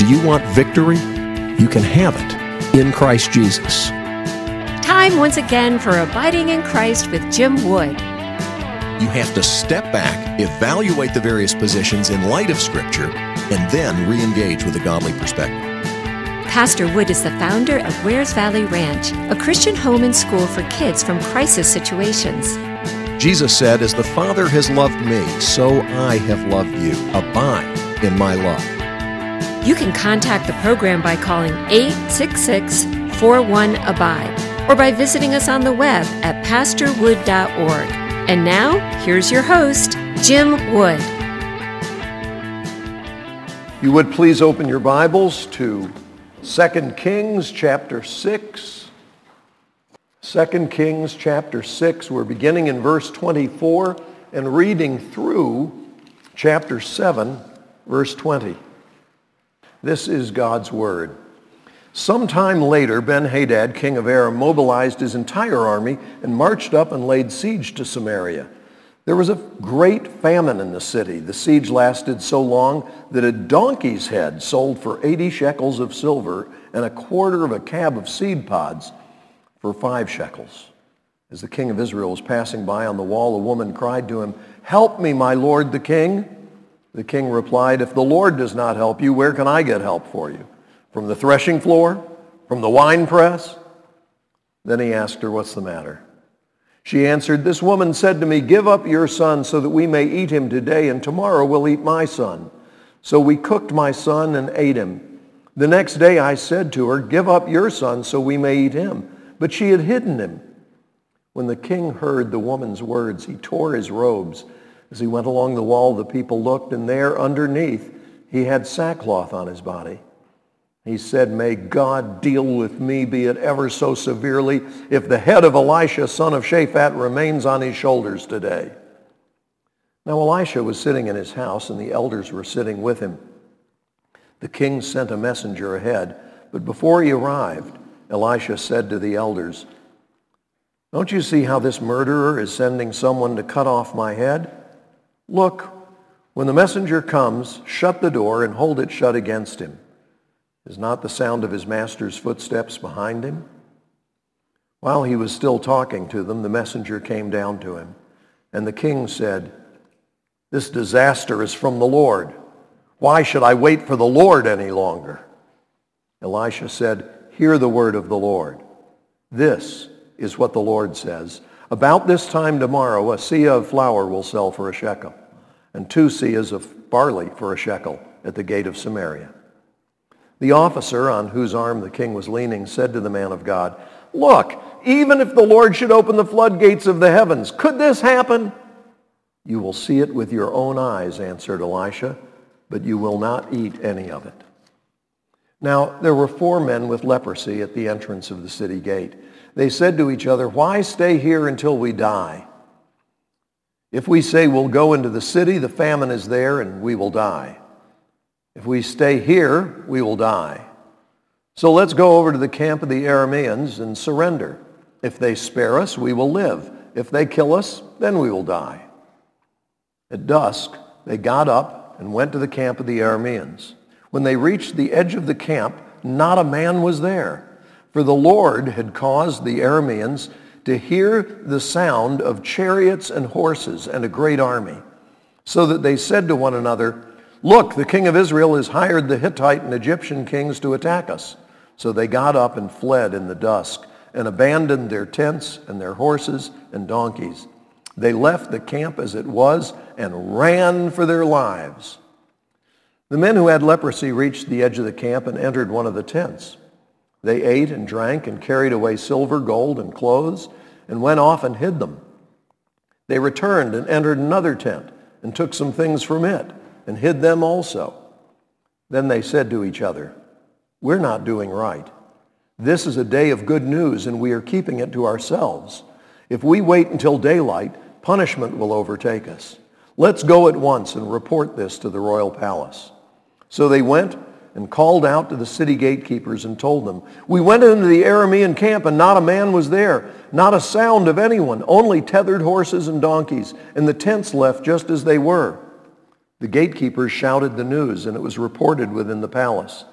Do you want victory? You can have it in Christ Jesus. Time once again for Abiding in Christ with Jim Wood. You have to step back, evaluate the various positions in light of Scripture, and then re-engage with a godly perspective. Pastor Wood is the founder of Wares Valley Ranch, a Christian home and school for kids from crisis situations. Jesus said, "As the Father has loved me, so I have loved you. Abide in my love." You can contact the program by calling 866-41-ABIDE or by visiting us on the web at pastorwood.org. And now, here's your host, Jim Wood. You would please open your Bibles to 2 Kings chapter 6. 2 Kings chapter 6. We're beginning in verse 24 and reading through chapter 7, verse 20. This is God's word. Sometime later, Ben-Hadad, king of Aram, mobilized his entire army and marched up and laid siege to Samaria. There was a great famine in the city. The siege lasted so long that a donkey's head sold for 80 shekels of silver and a quarter of a cab of seed pods for 5 shekels. As the king of Israel was passing by on the wall, a woman cried to him, "Help me, my lord the king." The king replied, "If the Lord does not help you, where can I get help for you? From the threshing floor? From the wine press?" Then he asked her, "What's the matter?" She answered, "This woman said to me, 'Give up your son so that we may eat him today, and tomorrow we'll eat my son.' So we cooked my son and ate him. The next day I said to her, 'Give up your son so we may eat him.' But she had hidden him." When the king heard the woman's words, he tore his robes. As he went along the wall, the people looked, and there underneath he had sackcloth on his body. He said, "May God deal with me, be it ever so severely, if the head of Elisha, son of Shaphat, remains on his shoulders today." Now Elisha was sitting in his house, and the elders were sitting with him. The king sent a messenger ahead, but before he arrived, Elisha said to the elders, "Don't you see how this murderer is sending someone to cut off my head? Look, when the messenger comes, shut the door and hold it shut against him. Is not the sound of his master's footsteps behind him?" While he was still talking to them, the messenger came down to him. And the king said, "This disaster is from the Lord. Why should I wait for the Lord any longer?" Elisha said, "Hear the word of the Lord. This is what the Lord says. About this time tomorrow, a seah of flour will sell for a shekel, and 2 seahs of barley for a shekel at the gate of Samaria." The officer on whose arm the king was leaning said to the man of God, "Look, even if the Lord should open the floodgates of the heavens, could this happen?" "You will see it with your own eyes," answered Elisha, "but you will not eat any of it." Now there were 4 men with leprosy at the entrance of the city gate. They said to each other, "Why stay here until we die? If we say we'll go into the city, the famine is there and we will die. If we stay here, we will die. So let's go over to the camp of the Arameans and surrender. If they spare us, we will live. If they kill us, then we will die." At dusk, they got up and went to the camp of the Arameans. When they reached the edge of the camp, not a man was there, for the Lord had caused the Arameans to hear the sound of chariots and horses and a great army, so that they said to one another, "Look, the king of Israel has hired the Hittite and Egyptian kings to attack us." So they got up and fled in the dusk and abandoned their tents and their horses and donkeys. They left the camp as it was and ran for their lives. The men who had leprosy reached the edge of the camp and entered one of the tents. They ate and drank and carried away silver, gold, and clothes and went off and hid them. They returned and entered another tent and took some things from it and hid them also. Then they said to each other, "We're not doing right. This is a day of good news, and we are keeping it to ourselves. If we wait until daylight, punishment will overtake us. Let's go at once and report this to the royal palace." So they went and called out to the city gatekeepers and told them, "We went into the Aramean camp, and not a man was there, not a sound of anyone, only tethered horses and donkeys, and the tents left just as they were." The gatekeepers shouted the news, and it was reported within the palace.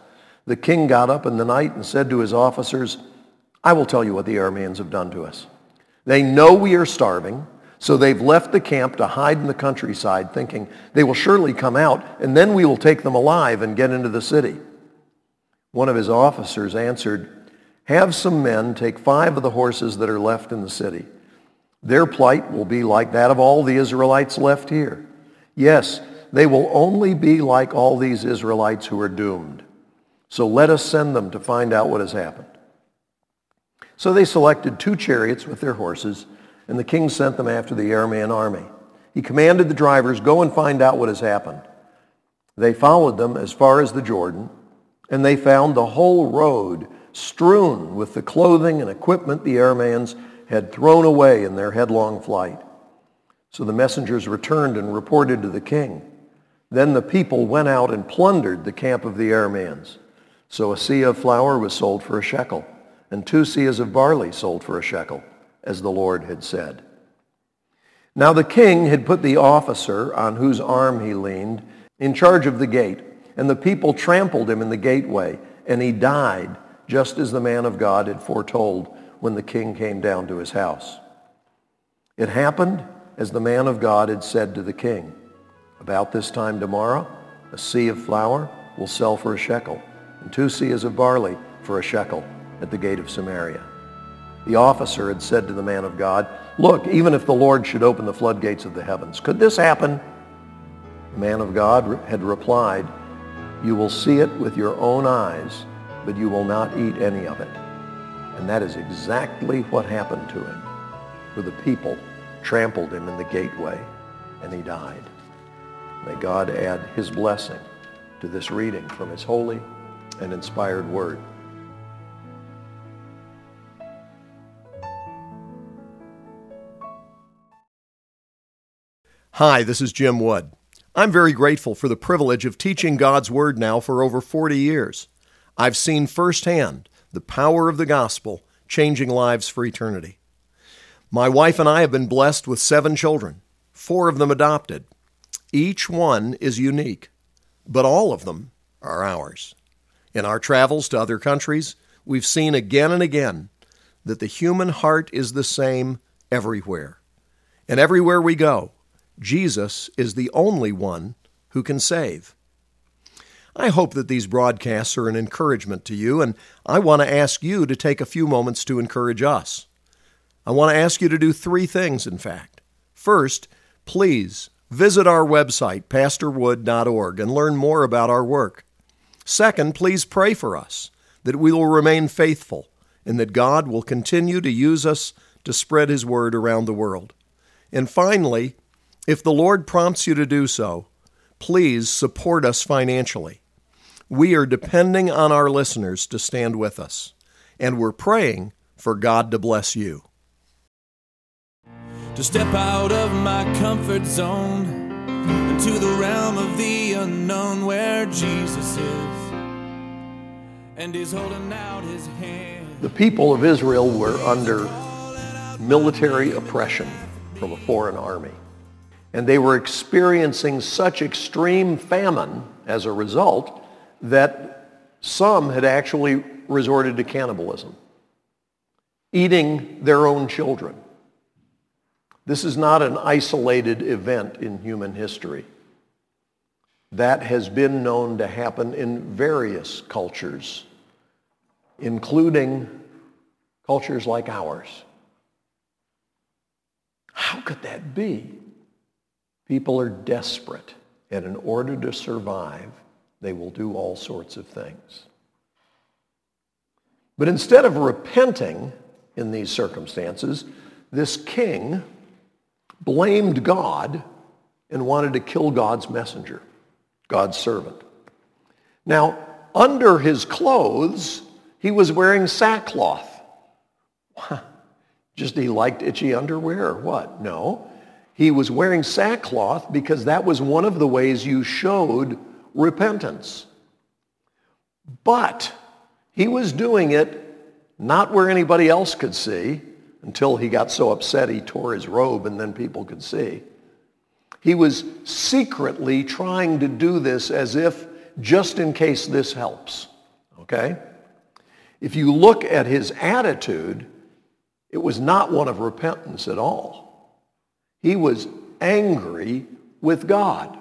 The king got up in the night and said to his officers, "I will tell you what the Arameans have done to us. They know we are starving, so they've left the camp to hide in the countryside, thinking they will surely come out, and then we will take them alive and get into the city." One of his officers answered, "Have some men take 5 of the horses that are left in the city. Their plight will be like that of all the Israelites left here. Yes, they will only be like all these Israelites who are doomed. So let us send them to find out what has happened." So they selected 2 chariots with their horses, and the king sent them after the Aramean army. He commanded the drivers, "Go and find out what has happened." They followed them as far as the Jordan, and they found the whole road strewn with the clothing and equipment the Arameans had thrown away in their headlong flight. So the messengers returned and reported to the king. Then the people went out and plundered the camp of the Arameans. So a seah of flour was sold for a shekel, and 2 seahs of barley sold for a shekel, as the Lord had said. Now the king had put the officer on whose arm he leaned in charge of the gate, and the people trampled him in the gateway, and he died, just as the man of God had foretold when the king came down to his house. It happened as the man of God had said to the king. About this time tomorrow, a seah of flour will sell for a shekel, and 2 seahs of barley for a shekel at the gate of Samaria. The officer had said to the man of God, "Look, even if the Lord should open the floodgates of the heavens, could this happen?" The man of God had replied, "You will see it with your own eyes, but you will not eat any of it." And that is exactly what happened to him, for the people trampled him in the gateway, and he died. May God add his blessing to this reading from his holy and inspired word. Hi, this is Jim Wood. I'm very grateful for the privilege of teaching God's Word now for over 40 years. I've seen firsthand the power of the gospel changing lives for eternity. My wife and I have been blessed with 7 children, 4 of them adopted. Each one is unique, but all of them are ours. In our travels to other countries, we've seen again and again that the human heart is the same everywhere. And everywhere we go, Jesus is the only one who can save. I hope that these broadcasts are an encouragement to you, and I want to ask you to take a few moments to encourage us. I want to ask you to do 3 things, in fact. First, please visit our website, pastorwood.org, and learn more about our work. Second, please pray for us, that we will remain faithful and that God will continue to use us to spread His word around the world. And finally, if the Lord prompts you to do so, please support us financially. We are depending on our listeners to stand with us, and we're praying for God to bless you. To step out of my comfort zone into the realm of the unknown where Jesus is, and He's holding out His hand. The people of Israel were under military oppression from a foreign army, and they were experiencing such extreme famine as a result that some had actually resorted to cannibalism, eating their own children. This is not an isolated event in human history. That has been known to happen in various cultures, including cultures like ours. How could that be? People are desperate, and in order to survive, they will do all sorts of things. But instead of repenting in these circumstances, this king blamed God and wanted to kill God's messenger, God's servant. Now, under his clothes, he was wearing sackcloth. Just he liked itchy underwear or what? No. He was wearing sackcloth because that was one of the ways you showed repentance. But he was doing it not where anybody else could see, until he got so upset he tore his robe and then people could see. He was secretly trying to do this as if just in case this helps. Okay? If you look at his attitude, it was not one of repentance at all. He was angry with God.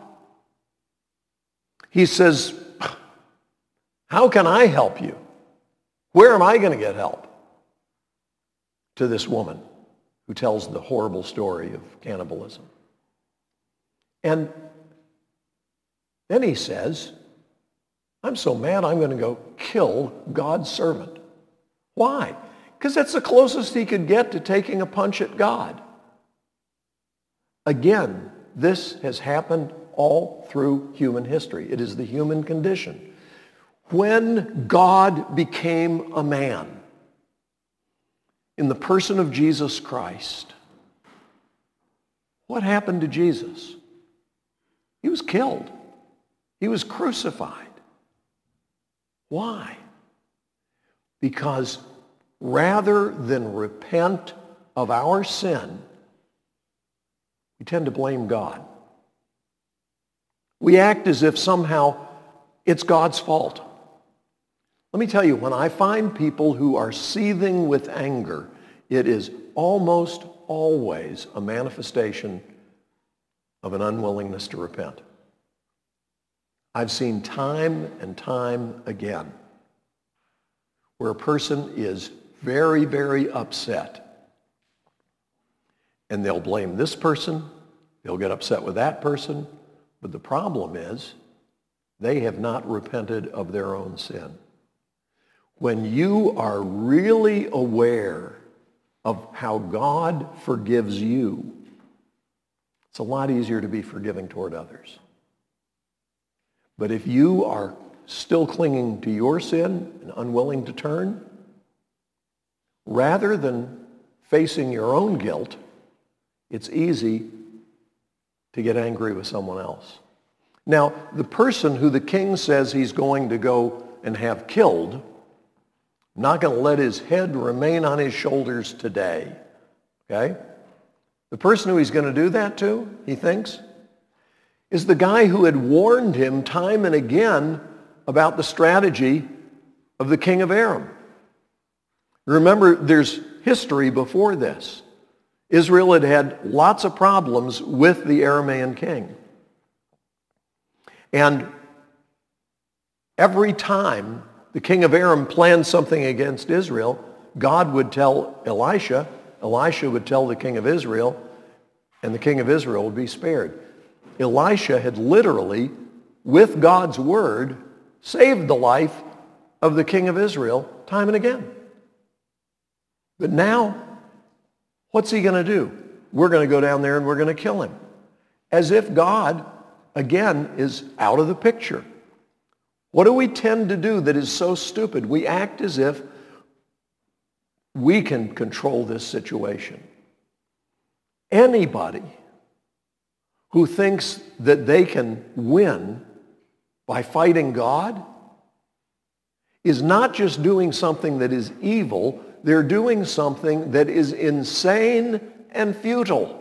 He says, how can I help you? Where am I going to get help? To this woman who tells the horrible story of cannibalism. And then he says, I'm so mad I'm going to go kill God's servant. Why? Because that's the closest he could get to taking a punch at God. Again, this has happened all through human history. It is the human condition. When God became a man in the person of Jesus Christ, what happened to Jesus? He was killed. He was crucified. Why? Because rather than repent of our sin, we tend to blame God. We act as if somehow it's God's fault. Let me tell you, when I find people who are seething with anger, it is almost always a manifestation of an unwillingness to repent. I've seen time and time again where a person is very, very upset, and they'll blame this person, they'll get upset with that person, but the problem is they have not repented of their own sin. When you are really aware of how God forgives you, it's a lot easier to be forgiving toward others. But if you are still clinging to your sin and unwilling to turn, rather than facing your own guilt, it's easy to get angry with someone else. Now, the person who the king says he's going to go and have killed, not going to let his head remain on his shoulders today, okay? The person who he's going to do that to, he thinks, is the guy who had warned him time and again about the strategy of the king of Aram. Remember, there's history before this. Israel had had lots of problems with the Aramean king. And every time the king of Aram planned something against Israel, God would tell Elisha, Elisha would tell the king of Israel, and the king of Israel would be spared. Elisha had literally, with God's word, saved the life of the king of Israel time and again. But now, what's he going to do? We're going to go down there and we're going to kill him. As if God, again, is out of the picture. What do we tend to do that is so stupid? We act as if we can control this situation. Anybody who thinks that they can win by fighting God is not just doing something that is evil, they're doing something that is insane and futile.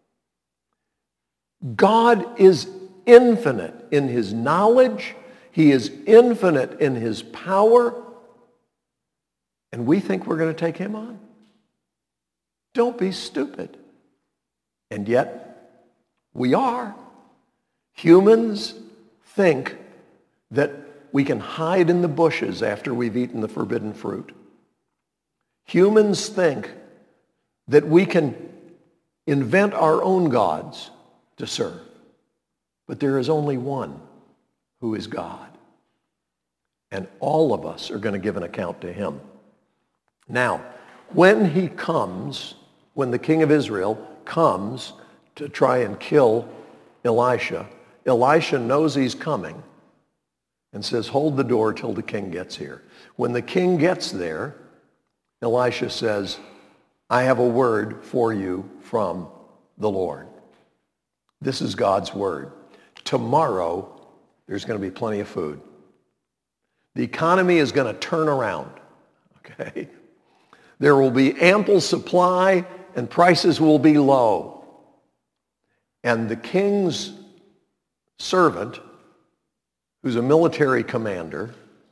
God is infinite in his knowledge. He is infinite in his power. And we think we're going to take him on? Don't be stupid. And yet, we are. Humans think that we can hide in the bushes after we've eaten the forbidden fruit. Humans think that we can invent our own gods to serve. But there is only one who is God. And all of us are going to give an account to him. Now, when he comes, when the king of Israel comes to try and kill Elisha, Elisha knows he's coming and says, hold the door till the king gets here. When the king gets there, Elisha says, I have a word for you from the Lord. This is God's word. Tomorrow, there's going to be plenty of food. The economy is going to turn around, okay? There will be ample supply and prices will be low. And the king's servant, who's a military commander,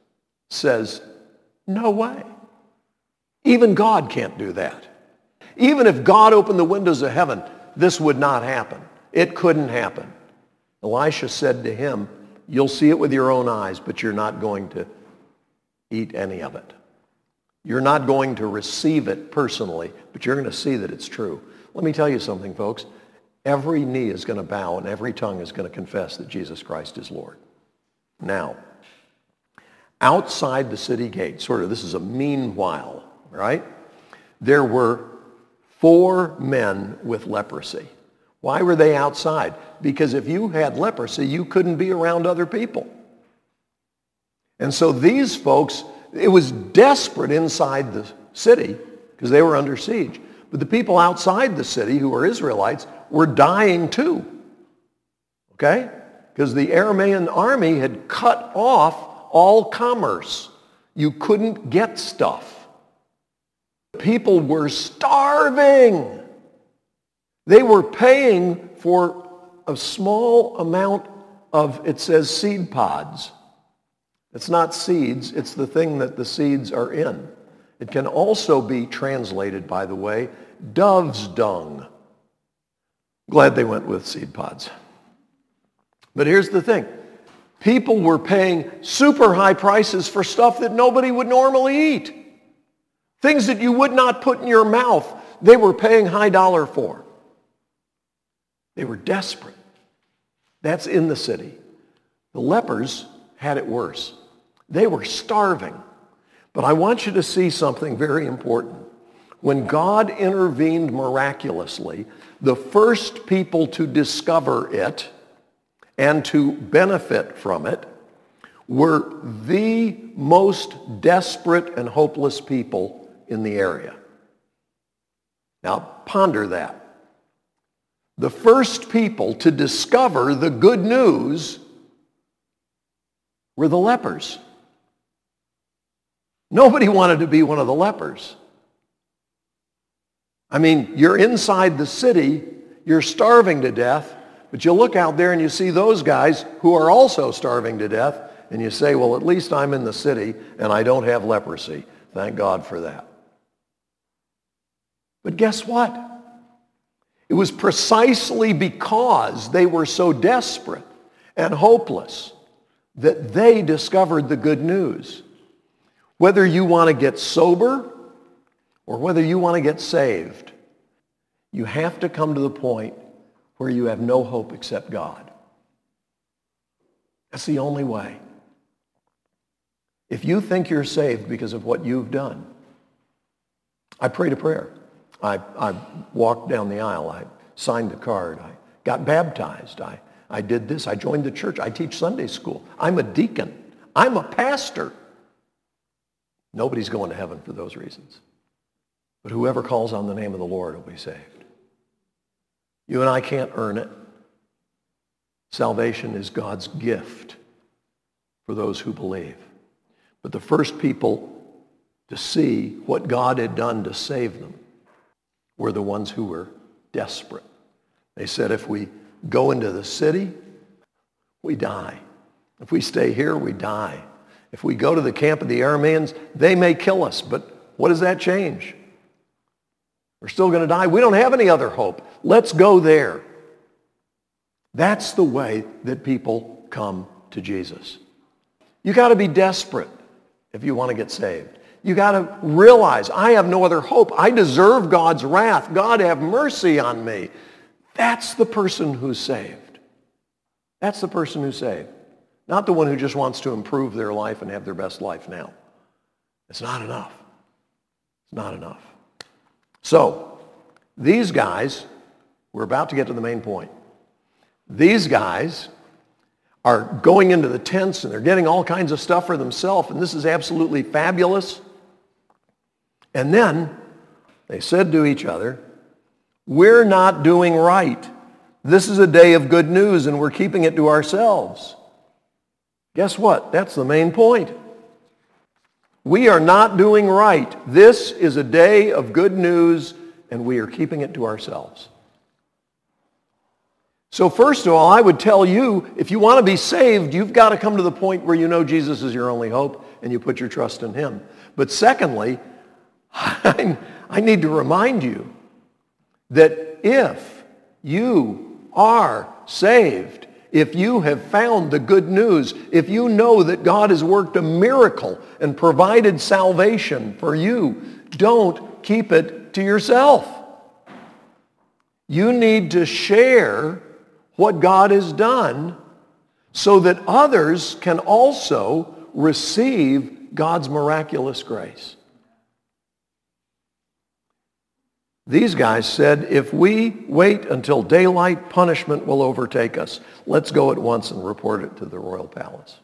says, no way. Even God can't do that. Even if God opened the windows of heaven, this would not happen. It couldn't happen. Elisha said to him, you'll see it with your own eyes, but you're not going to eat any of it. You're not going to receive it personally, but you're going to see that it's true. Let me tell you something, folks. Every knee is going to bow and every tongue is going to confess that Jesus Christ is Lord. Now, outside the city gate, this is a meanwhile, right? There were 4 men with leprosy. Why were they outside? Because if you had leprosy, you couldn't be around other people. And so these folks, it was desperate inside the city because they were under siege. But the people outside the city who were Israelites were dying too. Okay? Because the Aramean army had cut off all commerce. You couldn't get stuff. People were starving. They were paying for a small amount of, it says, seed pods. It's not seeds, it's the thing that the seeds are in. It can also be translated, by the way, dove's dung. Glad they went with seed pods. But here's the thing. People were paying super high prices for stuff that nobody would normally eat. Things that you would not put in your mouth, they were paying high dollar for. They were desperate. That's in the city. The lepers had it worse. They were starving. But I want you to see something very important. When God intervened miraculously, the first people to discover it and to benefit from it were the most desperate and hopeless people in the area. Now, ponder that. The first people to discover the good news were the lepers. Nobody wanted to be one of the lepers. I mean, you're inside the city, you're starving to death, but you look out there and you see those guys who are also starving to death, and you say, well, at least I'm in the city and I don't have leprosy. Thank God for that. But guess what? It was precisely because they were so desperate and hopeless that they discovered the good news. Whether you want to get sober or whether you want to get saved, you have to come to the point where you have no hope except God. That's the only way. If you think you're saved because of what you've done, I prayed a prayer. I walked down the aisle. I signed the card. I got baptized. I did this. I joined the church. I teach Sunday school. I'm a deacon. I'm a pastor. Nobody's going to heaven for those reasons. But whoever calls on the name of the Lord will be saved. You and I can't earn it. Salvation is God's gift for those who believe. But the first people to see what God had done to save them were the ones who were desperate. They said, if we go into the city, we die. If we stay here, we die. If we go to the camp of the Arameans, they may kill us, but what does that change? We're still going to die. We don't have any other hope. Let's go there. That's the way that people come to Jesus. You got to be desperate if you want to get saved. You got to realize, I have no other hope. I deserve God's wrath. God, have mercy on me. That's the person who's saved. That's the person who's saved. Not the one who just wants to improve their life and have their best life now. It's not enough. It's not enough. So, these guys, we're about to get to the main point. These guys are going into the tents and they're getting all kinds of stuff for themselves, and this is absolutely fabulous. And then they said to each other, we're not doing right. This is a day of good news and we're keeping it to ourselves. Guess what? That's the main point. We are not doing right. This is a day of good news and we are keeping it to ourselves. So first of all, I would tell you, if you want to be saved, you've got to come to the point where you know Jesus is your only hope and you put your trust in him. But secondly, I need to remind you that if you are saved, if you have found the good news, if you know that God has worked a miracle and provided salvation for you, don't keep it to yourself. You need to share what God has done so that others can also receive God's miraculous grace. These guys said, if we wait until daylight, punishment will overtake us. Let's go at once and report it to the royal palace.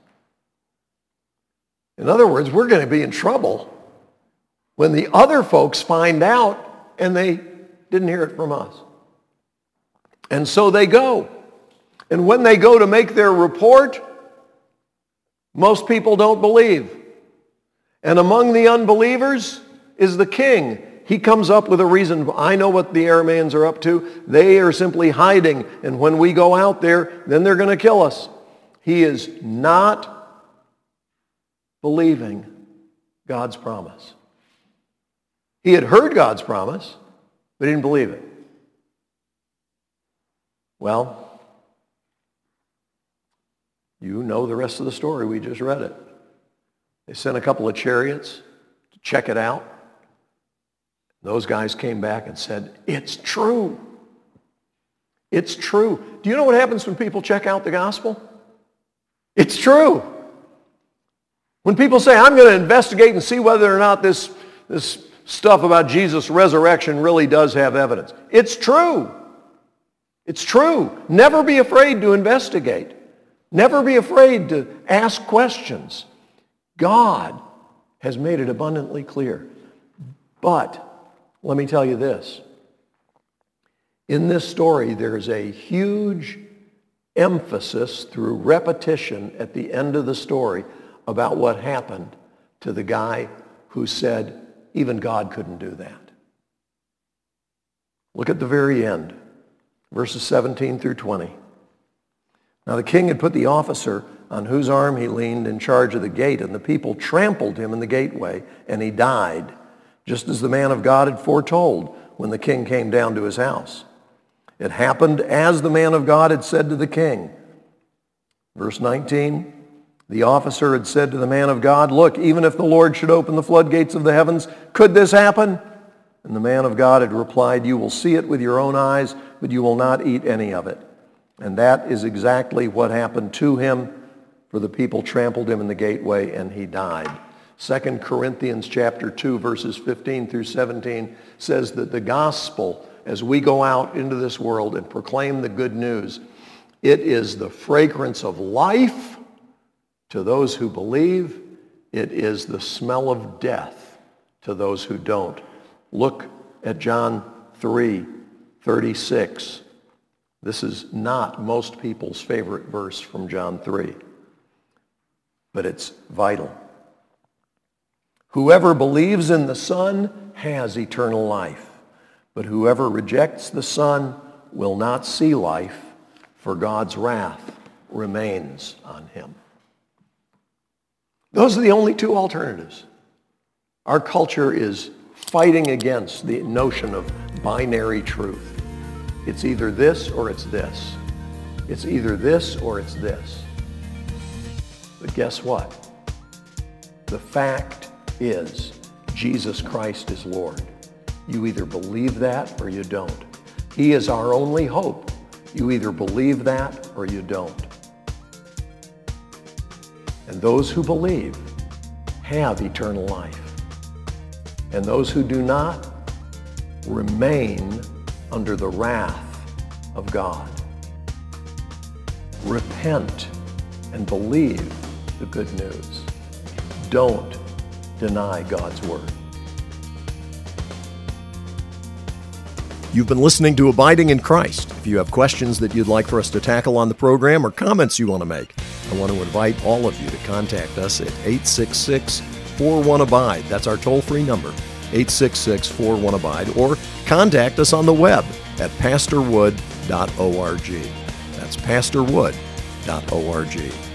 In other words, we're going to be in trouble when the other folks find out and they didn't hear it from us. And so they go. And when they go to make their report, most people don't believe. And among the unbelievers is the king. He comes up with a reason. I know what the Arameans are up to. They are simply hiding. And when we go out there, then they're going to kill us. He is not believing God's promise. He had heard God's promise, but he didn't believe it. Well, you know the rest of the story. We just read it. They sent a couple of chariots to check it out. Those guys came back and said, it's true. It's true. Do you know what happens when people check out the gospel? It's true. When people say, I'm going to investigate and see whether or not this stuff about Jesus' resurrection really does have evidence. It's true. It's true. Never be afraid to investigate. Never be afraid to ask questions. God has made it abundantly clear. But let me tell you this. In this story, there's a huge emphasis through repetition at the end of the story about what happened to the guy who said, even God couldn't do that. Look at the very end, verses 17 through 20. Now the king had put the officer on whose arm he leaned in charge of the gate, and the people trampled him in the gateway, and he died, just as the man of God had foretold when the king came down to his house. It happened as the man of God had said to the king. Verse 19, the officer had said to the man of God, look, even if the Lord should open the floodgates of the heavens, could this happen? And the man of God had replied, you will see it with your own eyes, but you will not eat any of it. And that is exactly what happened to him, for the people trampled him in the gateway, and he died. 2 Corinthians chapter 2, verses 15 through 17 says that the gospel, as we go out into this world and proclaim the good news, it is the fragrance of life to those who believe. It is the smell of death to those who don't. Look at John 3:36. This is not most people's favorite verse from John 3, but it's vital. Whoever believes in the Son has eternal life, but whoever rejects the Son will not see life, for God's wrath remains on him. Those are the only two alternatives. Our culture is fighting against the notion of binary truth. It's either this or it's this. It's either this or it's this. But guess what? The fact is Jesus Christ is Lord. You either believe that or you don't. He is our only hope. You either believe that or you don't. And those who believe have eternal life. And those who do not remain under the wrath of God. Repent and believe the good news. Don't deny God's word. You've been listening to Abiding in Christ. If you have questions that you'd like for us to tackle on the program or comments you want to make, I want to invite all of you to contact us at 866-41-ABIDE. That's our toll-free number, 866-41-ABIDE, or contact us on the web at pastorwood.org. That's pastorwood.org.